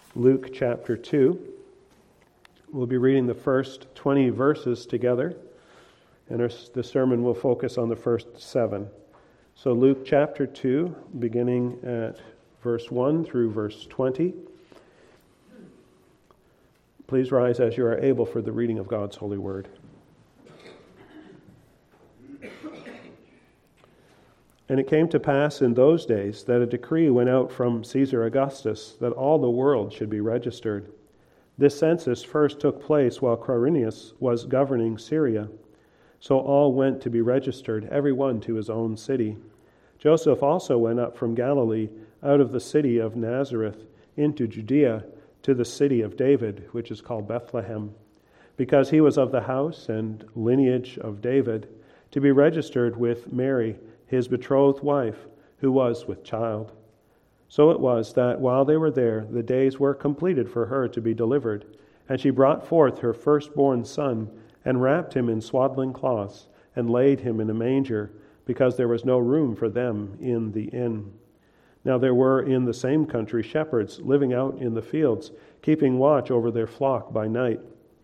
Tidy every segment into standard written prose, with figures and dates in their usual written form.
Luke chapter 2. We'll be reading the first 20 verses together, and the sermon will focus on the first 7. So Luke chapter 2, beginning at verse 1 through verse 20. Please rise as you are able for the reading of God's holy word. And it came to pass in those days that a decree went out from Caesar Augustus that all the world should be registered. This census first took place while Quirinius was governing Syria. So all went to be registered, every one to his own city. Joseph also went up from Galilee, out of the city of Nazareth, into Judea, to the city of David, which is called Bethlehem, because he was of the house and lineage of David, to be registered with Mary, his betrothed wife, who was with child. So it was that while they were there, the days were completed for her to be delivered, and she brought forth her firstborn son, and wrapped him in swaddling cloths, and laid him in a manger, because there was no room for them in the inn. Now there were in the same country shepherds living out in the fields, keeping watch over their flock by night.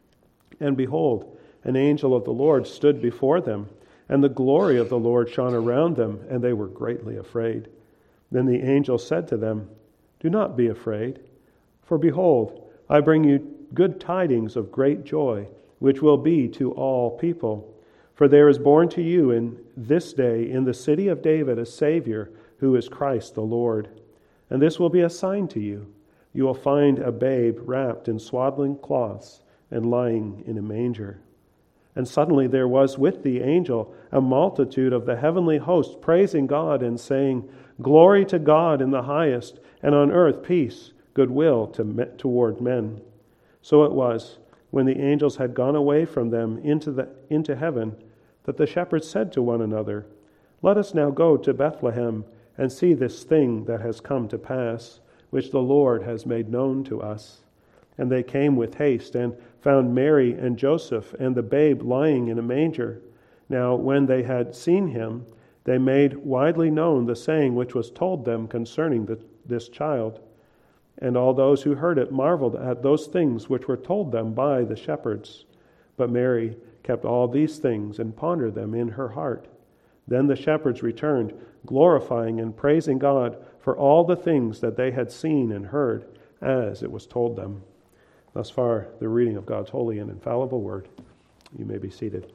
And behold, an angel of the Lord stood before them, and the glory of the Lord shone around them, and they were greatly afraid. Then the angel said to them, "Do not be afraid, for behold, I bring you good tidings of great joy, which will be to all people. For there is born to you in this day in the city of David a Savior, who is Christ the Lord. And this will be a sign to you. You will find a babe wrapped in swaddling cloths and lying in a manger." And suddenly there was with the angel a multitude of the heavenly host, praising God and saying, "Glory to God in the highest, and on earth peace, goodwill toward men." So it was, when the angels had gone away from them into heaven, that the shepherds said to one another, "Let us now go to Bethlehem and see this thing that has come to pass, which the Lord has made known to us." And they came with haste and found Mary and Joseph and the babe lying in a manger. Now when they had seen him, they made widely known the saying which was told them concerning this child. And all those who heard it marveled at those things which were told them by the shepherds. But Mary kept all these things and pondered them in her heart. Then the shepherds returned, glorifying and praising God for all the things that they had seen and heard, as it was told them. Thus far, the reading of God's holy and infallible word. You may be seated.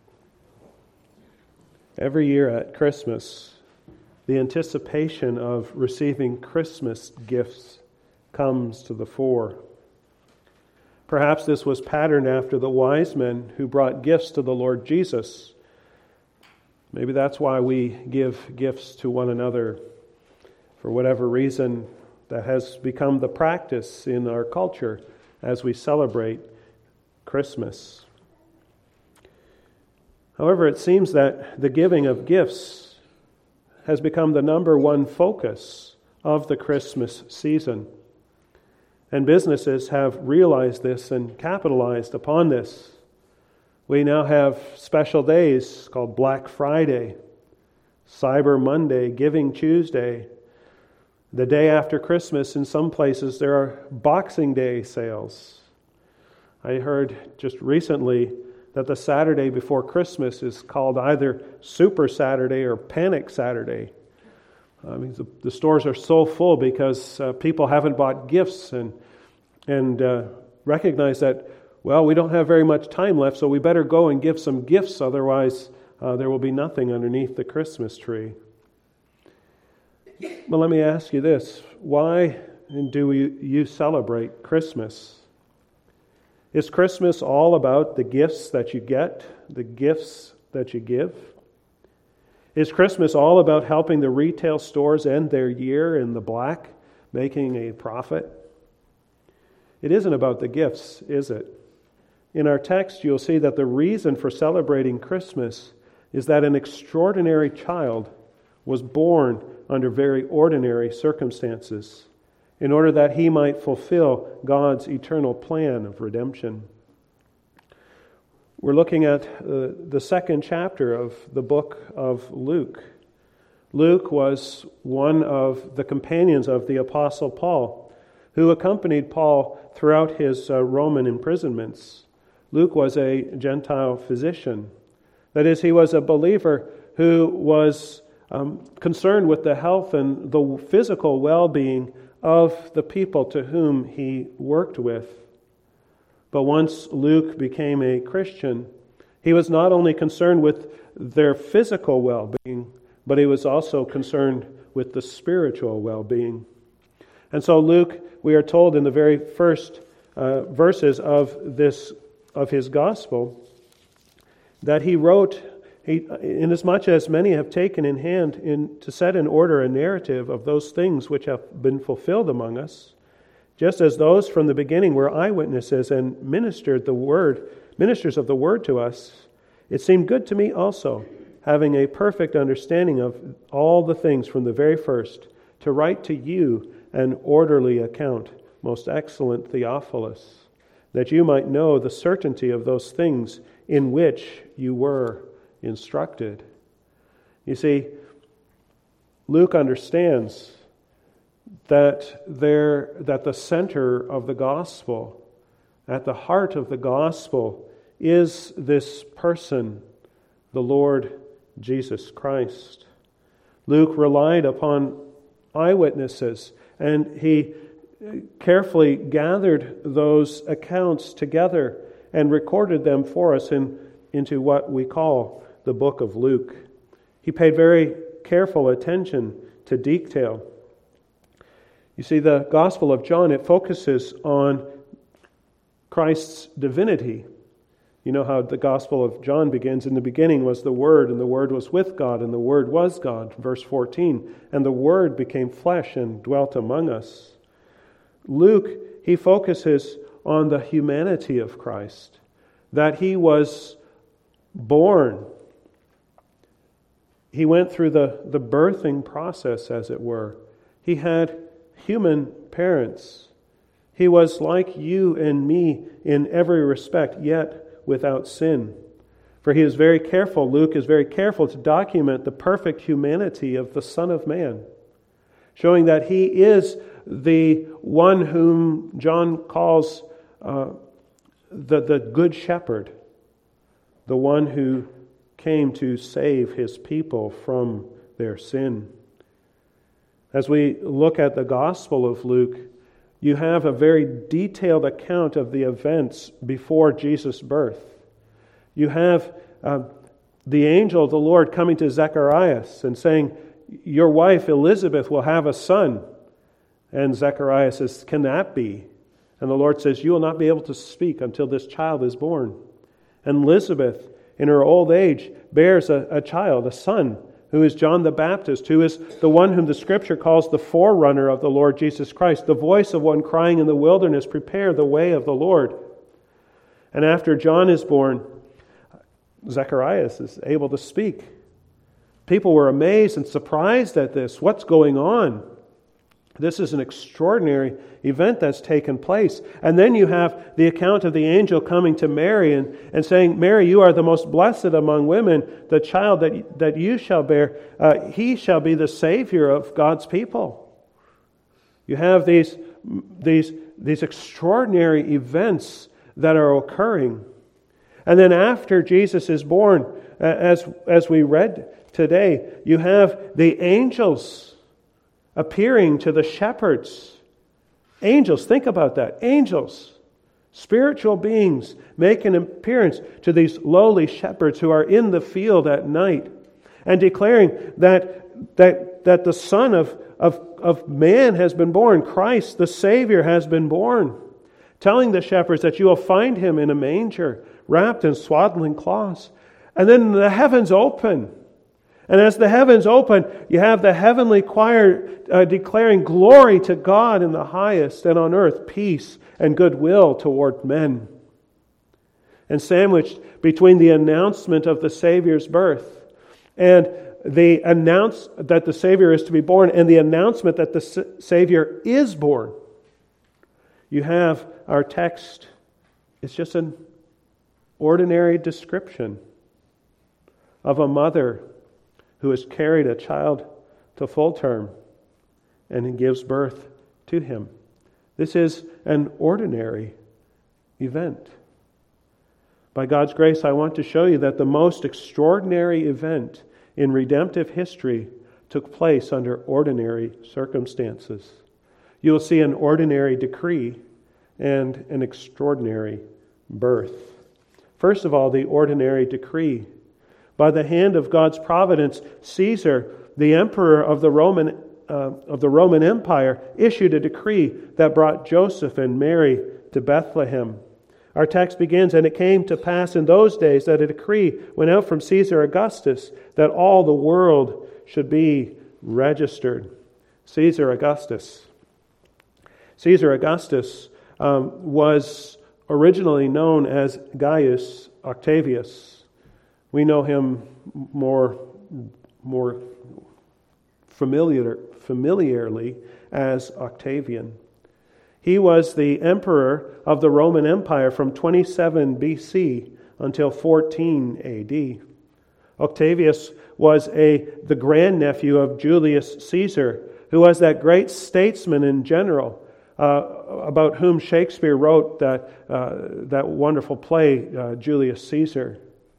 Every year at Christmas, the anticipation of receiving Christmas gifts comes to the fore. Perhaps this was patterned after the wise men who brought gifts to the Lord Jesus. Maybe that's why we give gifts to one another. For whatever reason, that has become the practice in our culture as we celebrate Christmas. However, it seems that the giving of gifts has become the number one focus of the Christmas season. And businesses have realized this and capitalized upon this. We now have special days called Black Friday, Cyber Monday, Giving Tuesday. The day after Christmas, in some places, there are Boxing Day sales. I heard just recently that the Saturday before Christmas is called either Super Saturday or Panic Saturday. I mean, the stores are so full because people haven't bought gifts and recognize that, well, we don't have very much time left, so we better go and give some gifts, otherwise there will be nothing underneath the Christmas tree. But let me ask you this. Why do you celebrate Christmas? Is Christmas all about the gifts that you get, the gifts that you give? Is Christmas all about helping the retail stores end their year in the black, making a profit? It isn't about the gifts, is it? In our text, you'll see that the reason for celebrating Christmas is that an extraordinary child was born under very ordinary circumstances in order that he might fulfill God's eternal plan of redemption. We're looking at the second chapter of the book of Luke. Luke was one of the companions of the Apostle Paul, who accompanied Paul throughout his Roman imprisonments. Luke was a Gentile physician. That is, he was a believer who was concerned with the health and the physical well-being of the people to whom he worked with. But once Luke became a Christian, he was not only concerned with their physical well-being, but he was also concerned with the spiritual well-being. And so Luke, we are told in the very first verses of his gospel, that he wrote, inasmuch as many have taken in hand to set in order a narrative of those things which have been fulfilled among us, just as those from the beginning were eyewitnesses and ministers of the word to us, it seemed good to me also, having a perfect understanding of all the things from the very first, to write to you an orderly account, most excellent Theophilus, that you might know the certainty of those things in which you were instructed. You see, Luke understands that the center of the gospel, at the heart of the gospel, is this person, the Lord Jesus Christ. Luke relied upon eyewitnesses, and he carefully gathered those accounts together and recorded them for us into what we call the book of Luke. He paid very careful attention to detail. You see, the Gospel of John, it focuses on Christ's divinity. You know how the Gospel of John begins, in the beginning was the Word, and the Word was with God, and the Word was God. Verse 14, and the Word became flesh and dwelt among us. Luke, he focuses on the humanity of Christ, that he was born. He went through the birthing process, as it were. He had human parents. He was like you and me in every respect, yet without sin. For he is very careful, Luke is very careful to document the perfect humanity of the Son of Man, showing that he is the one whom John calls the Good Shepherd, the one who came to save his people from their sin. As we look at the Gospel of Luke, you have a very detailed account of the events before Jesus' birth. You have the angel of the Lord coming to Zacharias and saying, your wife Elizabeth will have a son. And Zacharias says, can that be? And the Lord says, you will not be able to speak until this child is born. And Elizabeth, in her old age, bears a child, a son, who is John the Baptist, who is the one whom the Scripture calls the forerunner of the Lord Jesus Christ, the voice of one crying in the wilderness, prepare the way of the Lord. And after John is born, Zacharias is able to speak. People were amazed and surprised at this. What's going on? This is an extraordinary event that's taken place. And then you have the account of the angel coming to Mary and saying, Mary, you are the most blessed among women. The child that you shall bear, he shall be the Savior of God's people. You have these extraordinary events that are occurring. And then after Jesus is born, as we read today, you have the angels appearing to the shepherds. Angels, think about that. Angels, spiritual beings, make an appearance to these lowly shepherds who are in the field at night and declaring that the Son of Man has been born. Christ, the Savior, has been born. Telling the shepherds that you will find him in a manger, wrapped in swaddling cloths. And then the heavens open. And as the heavens open, you have the heavenly choir declaring glory to God in the highest, and on earth peace and goodwill toward men. And sandwiched between the announcement of the Savior's birth and the announcement that the Savior is to be born and the announcement that the Savior is born, you have our text. It's just an ordinary description of a mother who has carried a child to full term and gives birth to him. This is an ordinary event. By God's grace, I want to show you that the most extraordinary event in redemptive history took place under ordinary circumstances. You will see an ordinary decree and an extraordinary birth. First of all, the ordinary decree. By the hand of God's providence, Caesar, the emperor of the Roman Empire, issued a decree that brought Joseph and Mary to Bethlehem. Our text begins, "And it came to pass in those days that a decree went out from Caesar Augustus that all the world should be registered." Caesar Augustus. Caesar Augustus was originally known as Gaius Octavius. We know him more familiarly as Octavian. He was the emperor of the Roman Empire from 27 BC until 14 AD. Octavius was the grandnephew of Julius Caesar, who was that great statesman and general about whom Shakespeare wrote that wonderful play, Julius Caesar.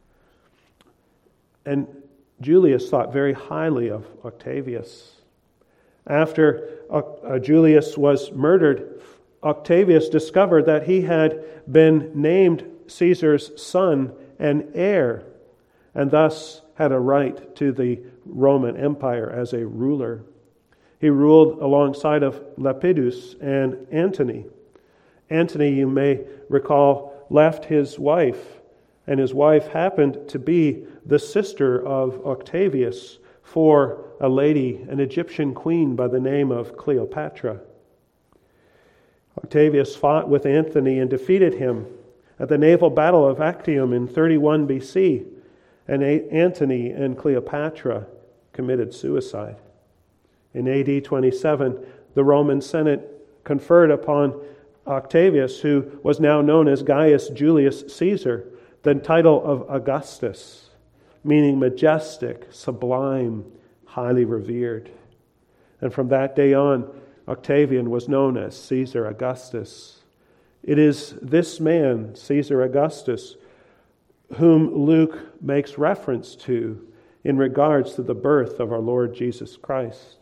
And Julius thought very highly of Octavius. After Julius was murdered, Octavius discovered that he had been named Caesar's son and heir, and thus had a right to the Roman Empire as a ruler. He ruled alongside of Lepidus and Antony. Antony, you may recall, left his wife, and his wife happened to be the sister of Octavius for a lady, an Egyptian queen by the name of Cleopatra. Octavius fought with Antony and defeated him at the naval battle of Actium in 31 BC, and Antony and Cleopatra committed suicide. In AD 27, the Roman Senate conferred upon Octavius, who was now known as Gaius Julius Caesar, the title of Augustus, meaning majestic, sublime, highly revered. And from that day on, Octavian was known as Caesar Augustus. It is this man, Caesar Augustus, whom Luke makes reference to in regards to the birth of our Lord Jesus Christ.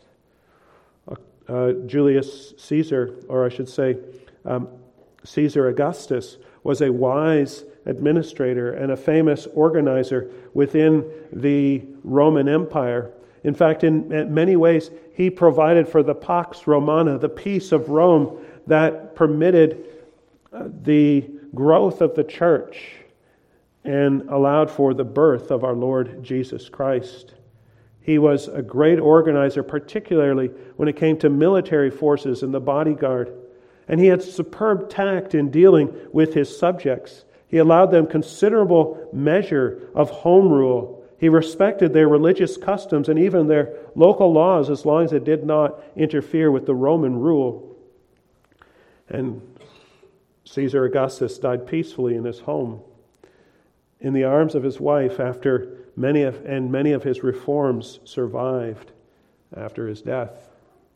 Julius Caesar, or I should say, Caesar Augustus, was a wise administrator and a famous organizer within the Roman Empire. In fact, in many ways, he provided for the Pax Romana, the peace of Rome that permitted the growth of the church and allowed for the birth of our Lord Jesus Christ. He was a great organizer, particularly when it came to military forces and the bodyguard. And he had superb tact in dealing with his subjects. He allowed them considerable measure of home rule. He respected their religious customs and even their local laws as long as it did not interfere with the Roman rule. And Caesar Augustus died peacefully in his home, in the arms of his wife, after many of his reforms survived after his death.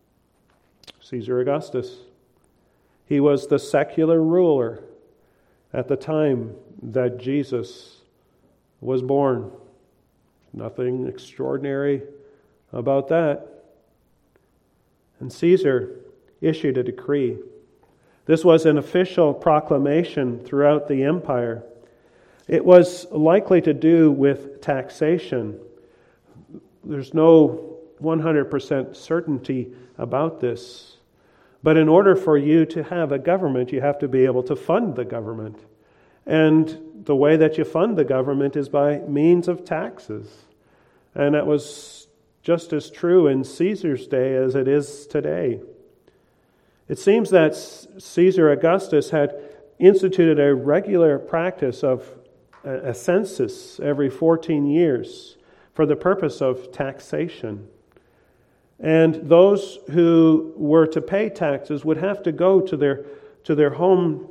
Caesar Augustus. He was the secular ruler at the time that Jesus was born. Nothing extraordinary about that. And Caesar issued a decree. This was an official proclamation throughout the empire. It was likely to do with taxation. There's no 100% certainty about this. But in order for you to have a government, you have to be able to fund the government. And the way that you fund the government is by means of taxes. And that was just as true in Caesar's day as it is today. It seems that Caesar Augustus had instituted a regular practice of a census every 14 years for the purpose of taxation. And those who were to pay taxes would have to go to their home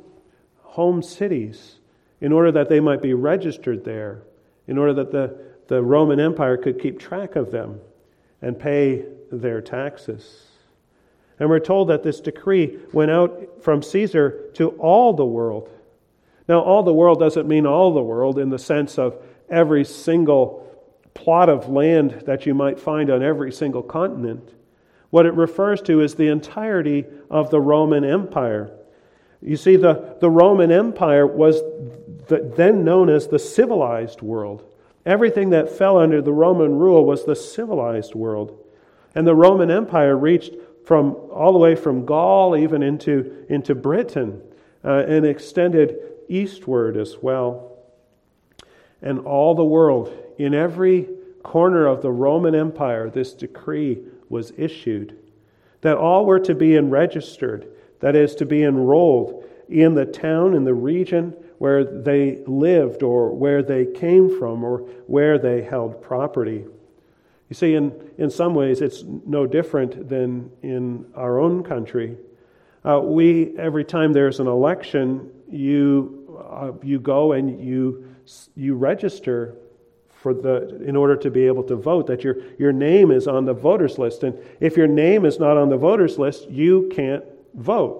cities in order that they might be registered there, in order that the Roman Empire could keep track of them and pay their taxes. And we're told that this decree went out from Caesar to all the world. Now, all the world doesn't mean all the world in the sense of every single plot of land that you might find on every single continent. What it refers to is the entirety of the Roman Empire. You see, the Roman Empire was then known as the civilized world. Everything that fell under the Roman rule was the civilized world. And the Roman Empire reached from all the way from Gaul even into Britain and extended eastward as well. And all the world, in every corner of the Roman Empire, this decree was issued that all were to be registered, that is, to be enrolled in the town, in the region where they lived or where they came from or where they held property. You see, in some ways, it's no different than in our own country. Every time there's an election, you go and you register in order to be able to vote, that your name is on the voters list. And if your name is not on the voters list, you can't vote.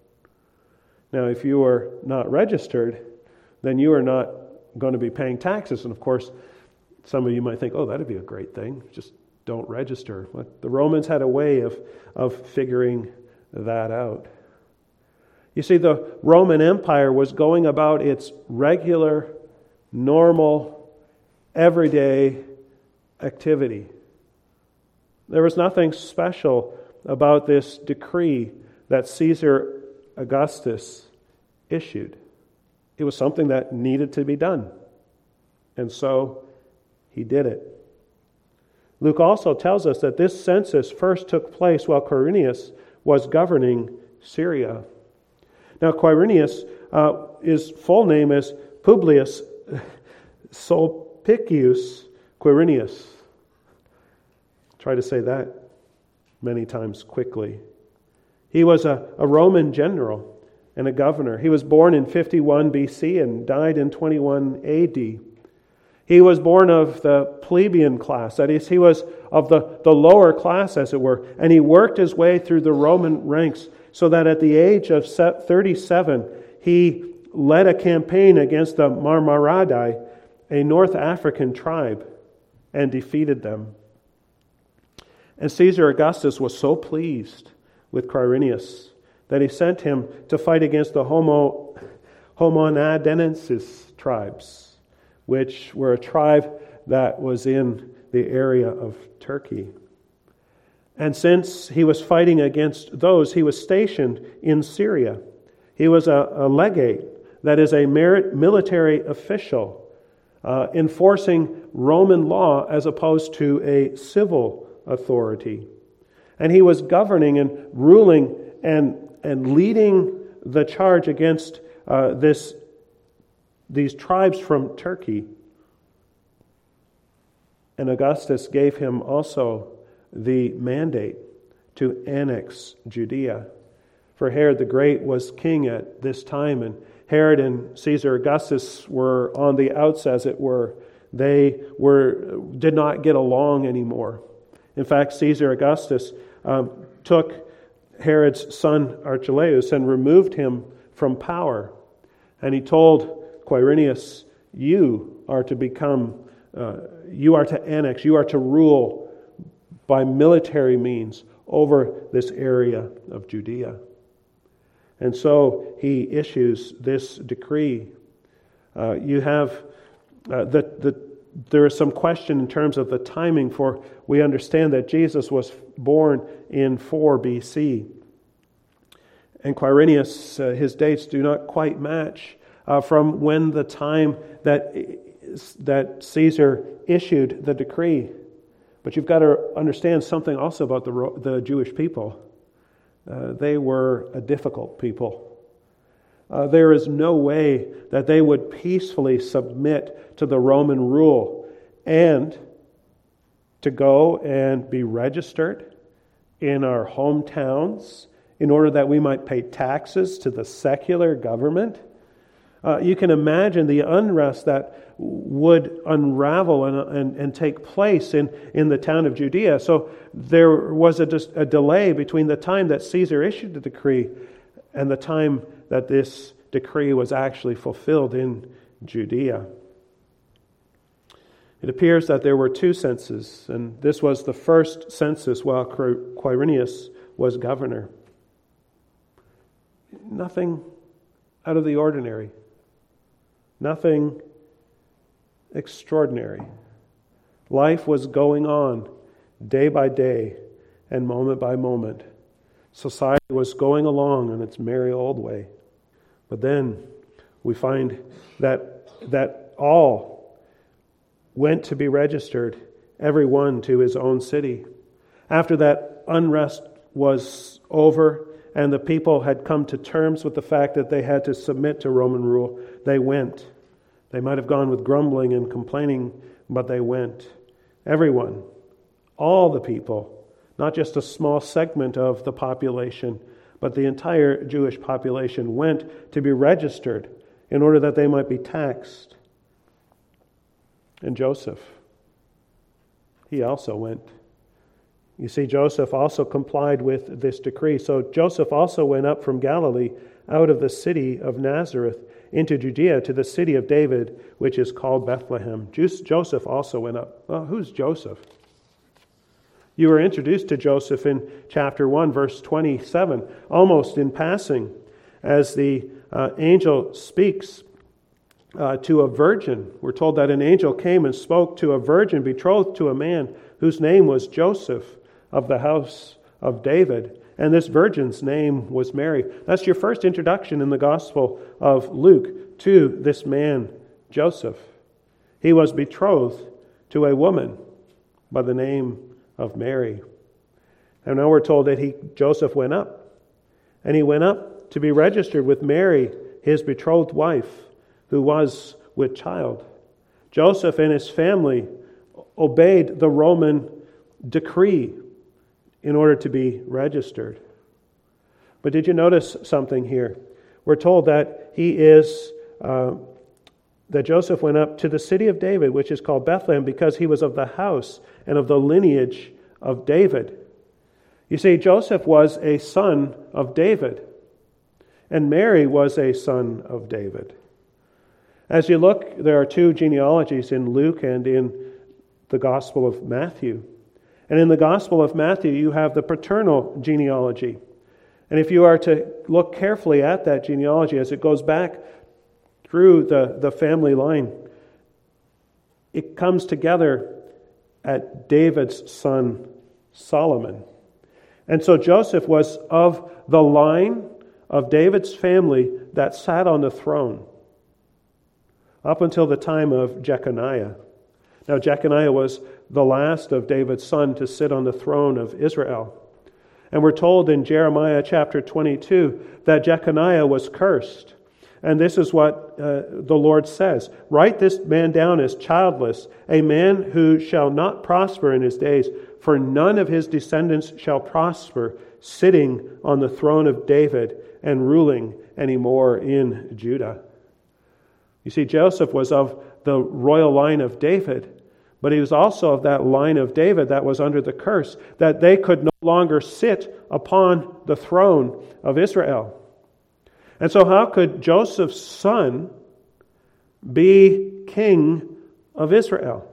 Now, if you are not registered, then you are not going to be paying taxes. And of course, some of you might think, oh, that'd be a great thing. Just don't register. But the Romans had a way of figuring that out. You see, the Roman Empire was going about its regular, normal, everyday activity. There was nothing special about this decree that Caesar Augustus issued. It was something that needed to be done. And so he did it. Luke also tells us that this census first took place while Quirinius was governing Syria. Now, Quirinius, his full name is Publius Sulpicius Quirinius. Try to say that many times quickly. He was a Roman general and a governor. He was born in 51 BC and died in 21 AD. He was born of the plebeian class, that is, he was of the lower class, as it were, and he worked his way through the Roman ranks so that at the age of 37, he led a campaign against the Marmaradai, a North African tribe, and defeated them. And Caesar Augustus was so pleased with Quirinius that he sent him to fight against the Homonadensis tribes, which were a tribe that was in the area of Turkey. And since he was fighting against those, he was stationed in Syria. He was a legate, that is a military official, enforcing Roman law as opposed to a civil authority. And he was governing and ruling and leading the charge against these tribes from Turkey. And Augustus gave him also the mandate to annex Judea. For Herod the Great was king at this time, and Herod and Caesar Augustus were on the outs, as it were. They did not get along anymore. In fact, Caesar Augustus took Herod's son Archelaus and removed him from power. And he told Quirinius, you are to annex, you are to rule by military means over this area of Judea. And so he issues this decree. There is some question in terms of the timing, for we understand that Jesus was born in 4 BC. And Quirinius, his dates do not quite match from when the time that Caesar issued the decree. But you've got to understand something also about the Jewish people. They were a difficult people. There is no way that they would peacefully submit to the Roman rule and to go and be registered in our hometowns in order that we might pay taxes to the secular government. You can imagine the unrest that would unravel and take place in the town of Judea. So there was a delay between the time that Caesar issued the decree and the time that this decree was actually fulfilled in Judea. It appears that there were two censuses, and this was the first census while Quirinius was governor. Nothing out of the ordinary. Nothing extraordinary. Life was going on day by day and moment by moment. Society was going along in its merry old way. But then we find that all went to be registered, every one to his own city. After that unrest was over and the people had come to terms with the fact that they had to submit to Roman rule, they went. They might have gone with grumbling and complaining, but they went. Everyone, all the people, not just a small segment of the population, but the entire Jewish population went to be registered in order that they might be taxed. And Joseph, he also went. You see, Joseph also complied with this decree. So Joseph also went up from Galilee out of the city of Nazareth into Judea to the city of David, which is called Bethlehem. Joseph also went up. Well, who's Joseph? You were introduced to Joseph in chapter 1, verse 27, almost in passing, as the angel speaks to a virgin. We're told that an angel came and spoke to a virgin betrothed to a man whose name was Joseph of the house of David. And this virgin's name was Mary. That's your first introduction in the Gospel of Luke to this man, Joseph. He was betrothed to a woman by the name of Mary. And now we're told that Joseph went up. And he went up to be registered with Mary, his betrothed wife, who was with child. Joseph and his family obeyed the Roman decree in order to be registered. But did you notice something here? We're told that that Joseph went up to the city of David, which is called Bethlehem, because he was of the house and of the lineage of David. You see, Joseph was a son of David, and Mary was a son of David. As you look, there are two genealogies in Luke and in the Gospel of Matthew. And in the Gospel of Matthew, you have the paternal genealogy. And if you are to look carefully at that genealogy as it goes back through the family line, it comes together at David's son Solomon. And so Joseph was of the line of David's family that sat on the throne up until the time of Jeconiah. Now, Jeconiah was the last of David's son to sit on the throne of Israel. And we're told in Jeremiah chapter 22 that Jeconiah was cursed. And this is what the Lord says. Write this man down as childless, a man who shall not prosper in his days, for none of his descendants shall prosper, sitting on the throne of David and ruling anymore in Judah. You see, Joseph was of the royal line of David, but he was also of that line of David that was under the curse, that they could no longer sit upon the throne of Israel. And so how could Joseph's son be king of Israel?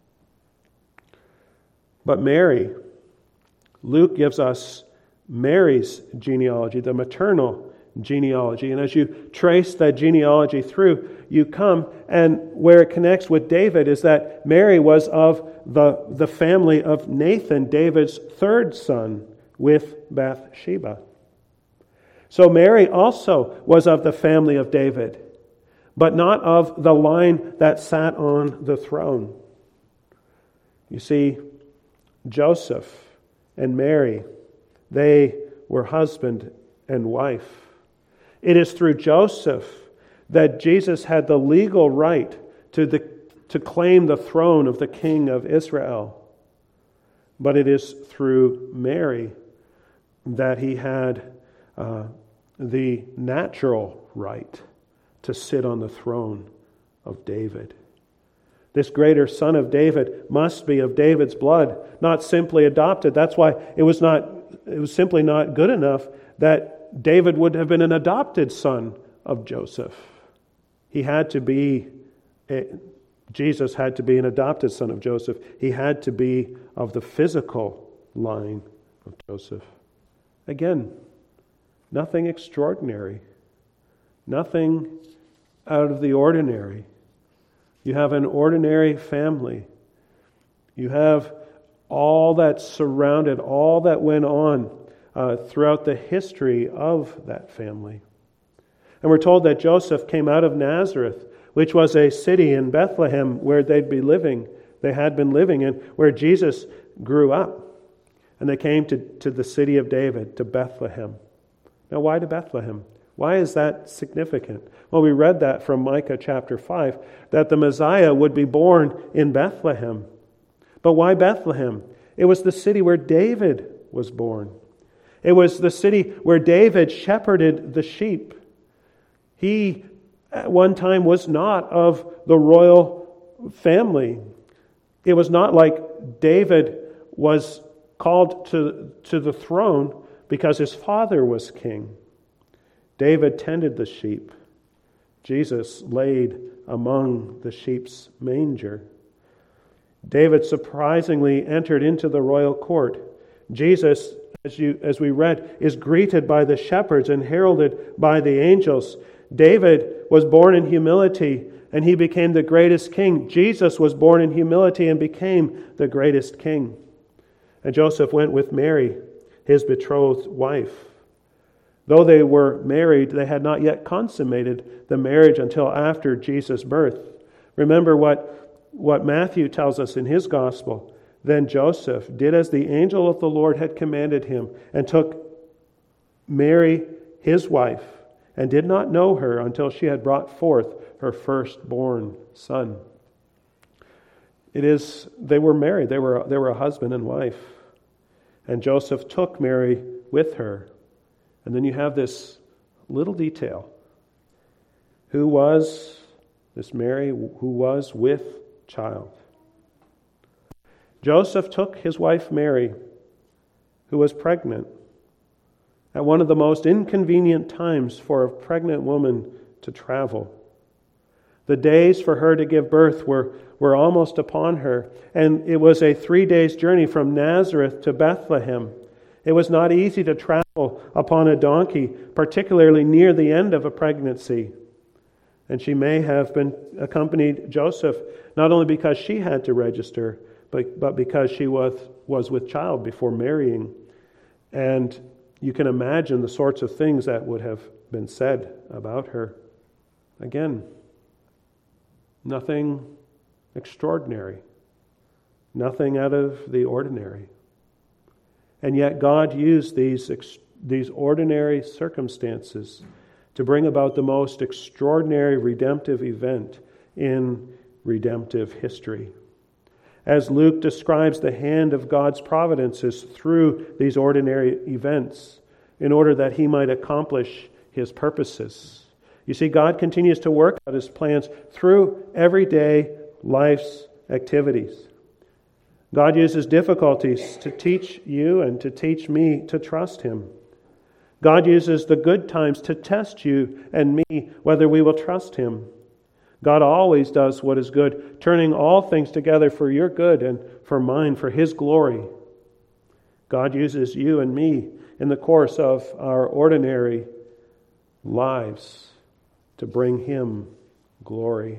But Mary, Luke gives us Mary's genealogy, the maternal genealogy. And as you trace that genealogy through, you come, and where it connects with David is that Mary was of the family of Nathan, David's third son, with Bathsheba. So Mary also was of the family of David, but not of the line that sat on the throne. You see, Joseph and Mary, they were husband and wife. It is through Joseph that Jesus had the legal right to claim the throne of the King of Israel. But it is through Mary that he had the natural right to sit on the throne of David. This greater son of David must be of David's blood, not simply adopted. That's why it was simply not good enough that David would have been an adopted son of Joseph. Jesus had to be an adopted son of Joseph. He had to be of the physical line of Joseph. Again, nothing extraordinary, nothing out of the ordinary. You have an ordinary family. You have all that surrounded, all that went on throughout the history of that family. And we're told that Joseph came out of Nazareth, which was a city in Bethlehem where they had been living, and where Jesus grew up. And they came to the city of David, to Bethlehem. Now, why to Bethlehem? Why is that significant? Well, we read that from Micah chapter 5, that the Messiah would be born in Bethlehem. But why Bethlehem? It was the city where David was born. It was the city where David shepherded the sheep. He, at one time, was not of the royal family. It was not like David was called to the throne because his father was king. David tended the sheep. Jesus laid among the sheep's manger. David surprisingly entered into the royal court. Jesus, as we read, is greeted by the shepherds and heralded by the angels. David was born in humility, and he became the greatest king. Jesus was born in humility and became the greatest king. And Joseph went with Mary, his betrothed wife. Though they were married, they had not yet consummated the marriage until after Jesus' birth. Remember what Matthew tells us in his gospel. Then Joseph did as the angel of the Lord had commanded him, and took Mary, his wife, and did not know her until she had brought forth her firstborn son. They were married. They were a husband and wife. And Joseph took Mary with her. And then you have this little detail. Who was this Mary who was with child? Joseph took his wife Mary, who was pregnant, at one of the most inconvenient times for a pregnant woman to travel. The days for her to give birth were almost upon her, and it was a 3 days journey from Nazareth to Bethlehem. It was not easy to travel upon a donkey, particularly near the end of a pregnancy. And she may have been accompanied Joseph, not only because she had to register, but because she was with child before marrying. And you can imagine the sorts of things that would have been said about her. Again, nothing extraordinary, nothing out of the ordinary. And yet God used these ordinary circumstances to bring about the most extraordinary redemptive event in redemptive history. As Luke describes the hand of God's providences through these ordinary events in order that he might accomplish his purposes. You see, God continues to work out his plans through everyday life's activities. God uses difficulties to teach you and to teach me to trust him. God uses the good times to test you and me whether we will trust him. God always does what is good, turning all things together for your good and for mine, for his glory. God uses you and me in the course of our ordinary lives to bring him glory.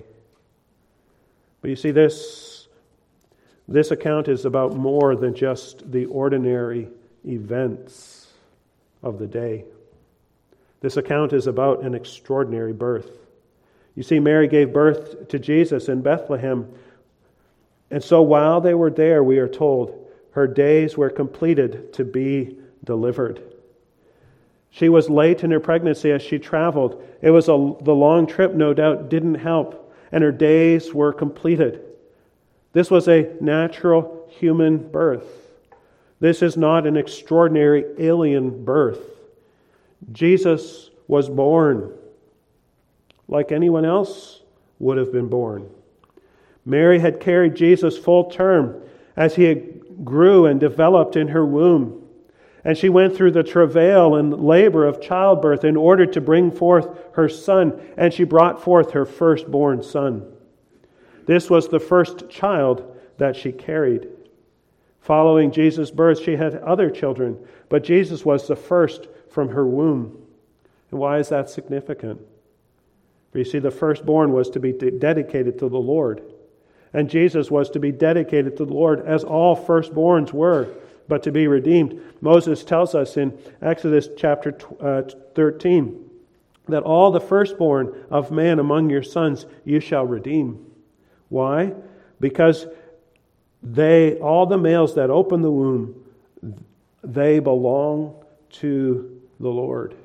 But you see, this account is about more than just the ordinary events of the day. This account is about an extraordinary birth. You see, Mary gave birth to Jesus in Bethlehem. And so while they were there, we are told, her days were completed to be delivered. She was late in her pregnancy as she traveled. The long trip, no doubt, didn't help, and her days were completed. This was a natural human birth. This is not an extraordinary alien birth. Jesus was born like anyone else would have been born. Mary had carried Jesus full term as he grew and developed in her womb. And she went through the travail and labor of childbirth in order to bring forth her son, and she brought forth her firstborn son. This was the first child that she carried. Following Jesus' birth, she had other children, but Jesus was the first from her womb. And why is that significant? For you see, the firstborn was to be dedicated to the Lord. And Jesus was to be dedicated to the Lord as all firstborns were, but to be redeemed. Moses tells us in Exodus chapter 13 that all the firstborn of man among your sons you shall redeem. Why? Because all the males that open the womb, they belong to the Lord.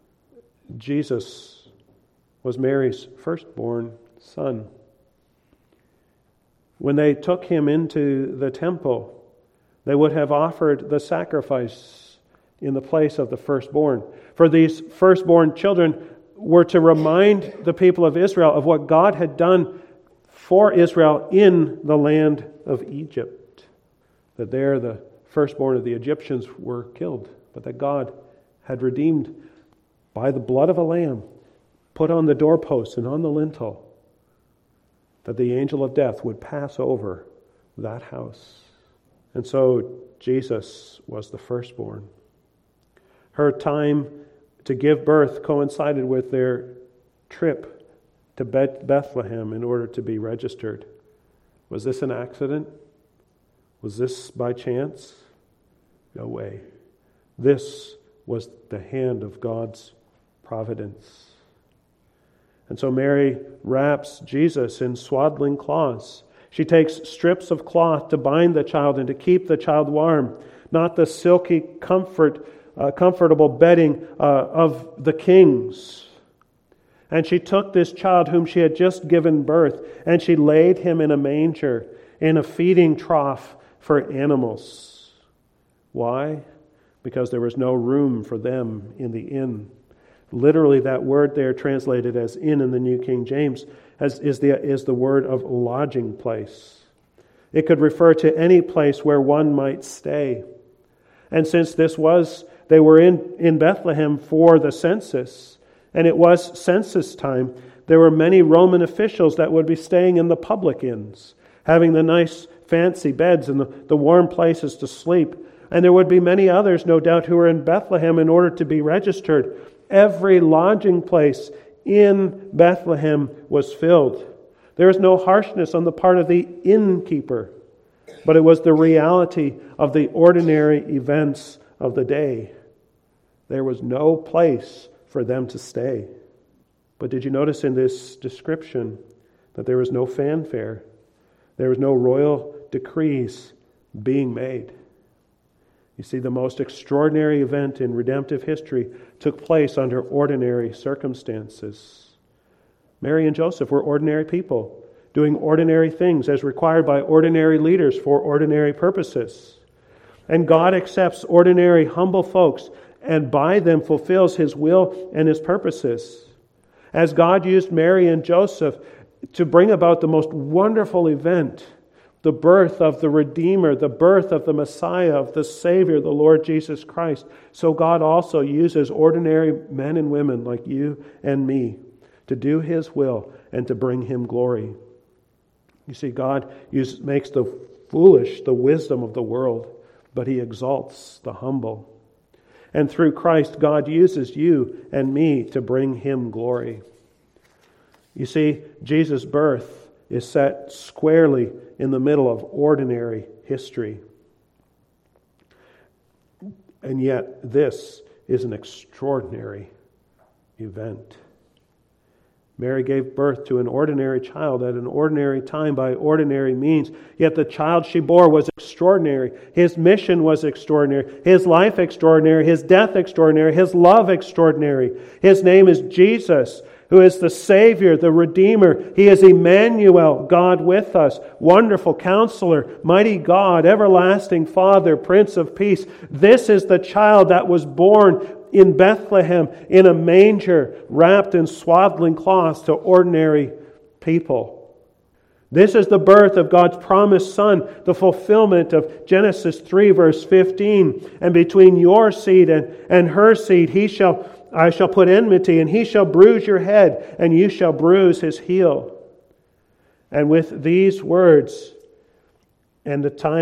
Jesus was Mary's firstborn son. When they took him into the temple, they would have offered the sacrifice in the place of the firstborn. For these firstborn children were to remind the people of Israel of what God had done for Israel in the land of Egypt. That there the firstborn of the Egyptians were killed, but that God had redeemed by the blood of a lamb, put on the doorposts and on the lintel, that the angel of death would pass over that house. And so Jesus was the firstborn. Her time to give birth coincided with their trip to Bethlehem in order to be registered. Was this an accident? Was this by chance? No way. This was the hand of God's providence. And so Mary wraps Jesus in swaddling cloths. She takes strips of cloth to bind the child and to keep the child warm, not the silky comfortable bedding of the kings. And she took this child whom she had just given birth, and she laid him in a manger, in a feeding trough for animals. Why? Because there was no room for them in the inn. Literally, that word there translated as inn in the New King James is the word of lodging place. It could refer to any place where one might stay. And since they were in Bethlehem for the census, and it was census time, there were many Roman officials that would be staying in the public inns, having the nice fancy beds and the warm places to sleep. And there would be many others, no doubt, who were in Bethlehem in order to be registered. Every lodging place in Bethlehem was filled. There was no harshness on the part of the innkeeper, but it was the reality of the ordinary events of the day. There was no place for them to stay. But did you notice in this description that there was no fanfare? There was no royal decrees being made. You see, the most extraordinary event in redemptive history took place under ordinary circumstances. Mary and Joseph were ordinary people, doing ordinary things as required by ordinary leaders for ordinary purposes. And God accepts ordinary, humble folks and by them fulfills His will and His purposes. As God used Mary and Joseph to bring about the most wonderful event, the birth of the Redeemer, the birth of the Messiah, of the Savior, the Lord Jesus Christ, so God also uses ordinary men and women like you and me to do His will and to bring Him glory. You see, God makes the foolish the wisdom of the world, but He exalts the humble. And through Christ, God uses you and me to bring Him glory. You see, Jesus' birth is set squarely in the middle of ordinary history. And yet, this is an extraordinary event. Mary gave birth to an ordinary child at an ordinary time by ordinary means. Yet the child she bore was extraordinary. His mission was extraordinary. His life extraordinary. His death extraordinary. His love extraordinary. His name is Jesus, who is the Savior, the Redeemer. He is Emmanuel, God with us. Wonderful Counselor, Mighty God, Everlasting Father, Prince of Peace. This is the child that was born in Bethlehem in a manger wrapped in swaddling cloths to ordinary people. This is the birth of God's promised Son, the fulfillment of Genesis 3 verse 15. And between your seed and her seed, I shall put enmity, and he shall bruise your head, and you shall bruise his heel. And with these words, and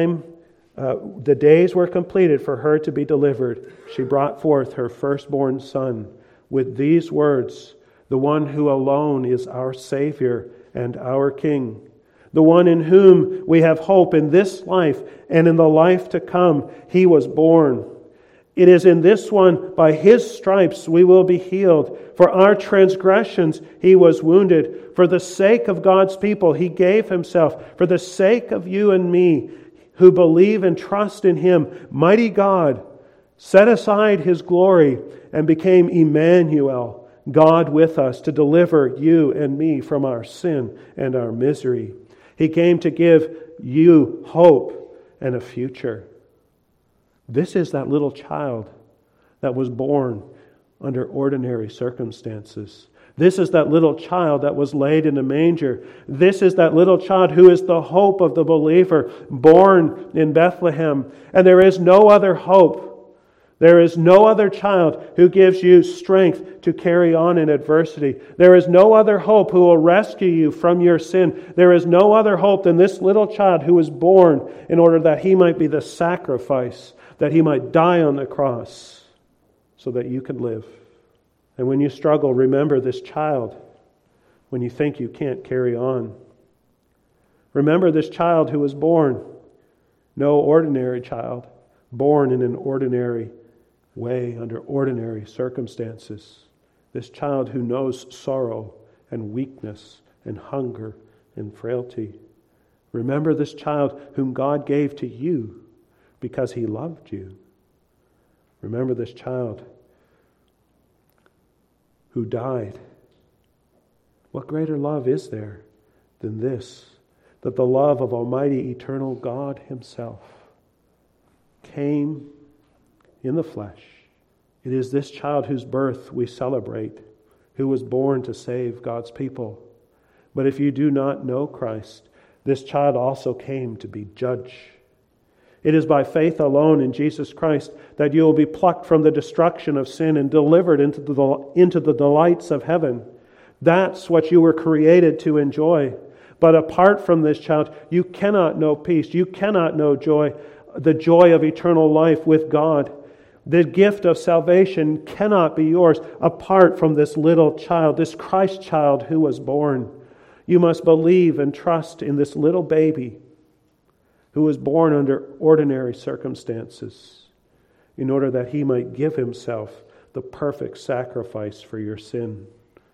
the days were completed for her to be delivered, she brought forth her firstborn son. With these words, the one who alone is our Savior and our King, the one in whom we have hope in this life and in the life to come, he was born. It is in this one, by his stripes we will be healed. For our transgressions he was wounded. For the sake of God's people he gave himself. For the sake of you and me who believe and trust in him, mighty God set aside his glory and became Emmanuel, God with us, to deliver you and me from our sin and our misery. He came to give you hope and a future. This is that little child that was born under ordinary circumstances. This is that little child that was laid in a manger. This is that little child who is the hope of the believer, born in Bethlehem. And there is no other hope. There is no other child who gives you strength to carry on in adversity. There is no other hope who will rescue you from your sin. There is no other hope than this little child who was born in order that he might be the sacrifice, that he might die on the cross so that you could live. And when you struggle, remember this child. When you think you can't carry on, remember this child who was born, no ordinary child, born in an ordinary way, under ordinary circumstances. This child who knows sorrow and weakness and hunger and frailty. Remember this child whom God gave to you because he loved you. Remember this child who died. What greater love is there than this? That the love of Almighty Eternal God himself came in the flesh. It is this child whose birth we celebrate, who was born to save God's people. But if you do not know Christ, this child also came to be judge. It is by faith alone in Jesus Christ that you will be plucked from the destruction of sin and delivered into the delights of heaven. That's what you were created to enjoy. But apart from this child, you cannot know peace. You cannot know joy, the joy of eternal life with God. The gift of salvation cannot be yours apart from this little child, this Christ child who was born. You must believe and trust in this little baby who was born under ordinary circumstances in order that he might give himself the perfect sacrifice for your sin.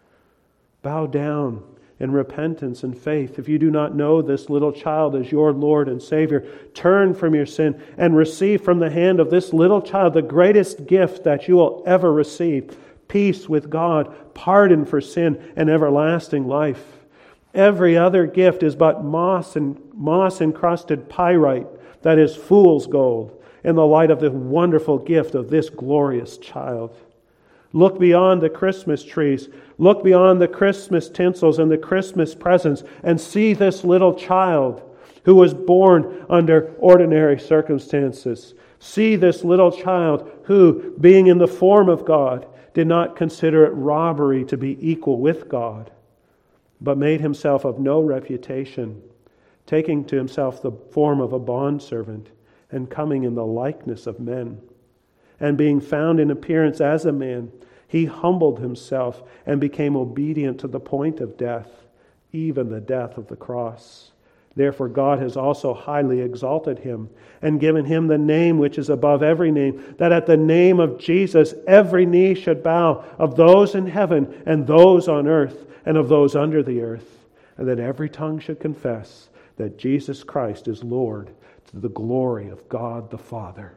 Bow down in repentance and faith. If you do not know this little child as your Lord and Savior, turn from your sin and receive from the hand of this little child the greatest gift that you will ever receive: peace with God, pardon for sin, and everlasting life. Every other gift is but moss-encrusted pyrite, that is fool's gold, in the light of the wonderful gift of this glorious child. Look beyond the Christmas trees. Look beyond the Christmas tinsels and the Christmas presents and see this little child who was born under ordinary circumstances. See this little child who, being in the form of God, did not consider it robbery to be equal with God, but made himself of no reputation, taking to himself the form of a bondservant and coming in the likeness of men. And being found in appearance as a man, he humbled himself and became obedient to the point of death, even the death of the cross. Therefore God has also highly exalted him and given him the name which is above every name, that at the name of Jesus every knee should bow, of those in heaven and those on earth and of those under the earth, and that every tongue should confess that Jesus Christ is Lord, to the glory of God the Father.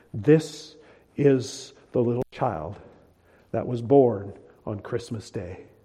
This is the little child that was born on Christmas Day.